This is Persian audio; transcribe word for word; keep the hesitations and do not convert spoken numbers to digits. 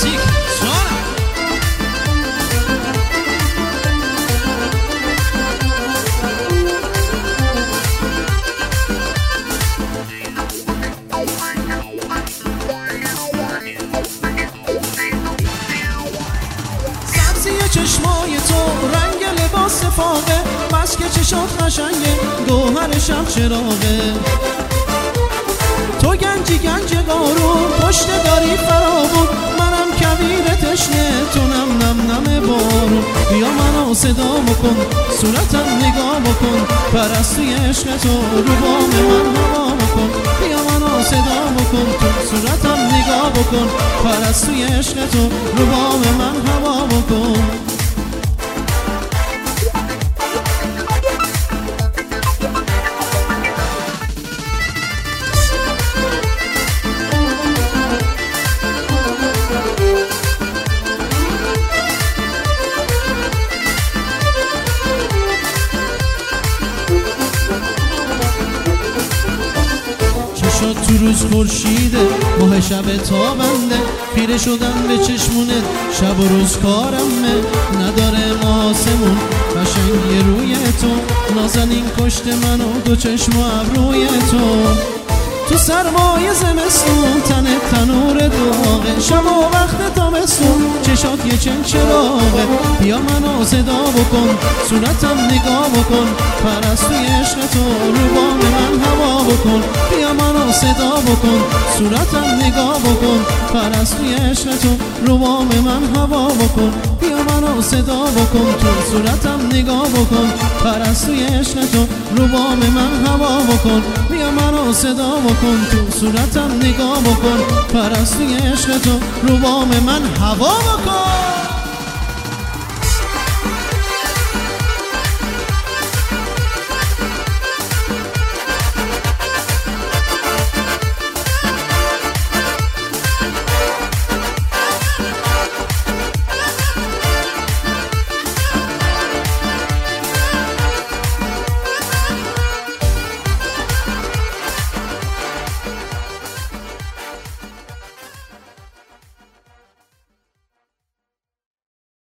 کلاسیک جانم. چشمای تو رنگ لباس فاقه، بس که چشات قشنگه گوهرشم چراغه. تو گنجی گنج قارون پشت داری فرابون، منم کویر تشنه تو نم نم نم بارون. بیا منو صدا بکن صورتم نگاه بکن، پرستوی عشق تو رو بام من هوا بکن. بیا منو صدا بکن تو صورتم نگاه بکن، پرستوی عشق تو رو بام من هوا بکن. شد تو روز خورشیده ماه شب تابنده، خیره شدن به چشمونت شب و روز کارمه. نداره آسمون قشنگی روی تو، نازنین کشت من و دو چشم و ابروی تو. تو سرمای زمستون تنت تنور داغه، شب و وقت تابستون چشات یه چن چراغه. بیا منو صدا بکن صورتم نگاه بکن، پرستوی عشق تو رو بام من هوا بکن. بیا منو صدا بکن صورتم نگاه بکن، پرستوی عشق تو رو بام من هوا بکن. بیا منو صدا بکن تو صورتم نگاه بکن، پرستوی عشق تو رو بام من هوا بکن. بیا منو صدا بکن تو صورتم نگاه بکن، پرستوی عشق تو رو بام من هوا بکن.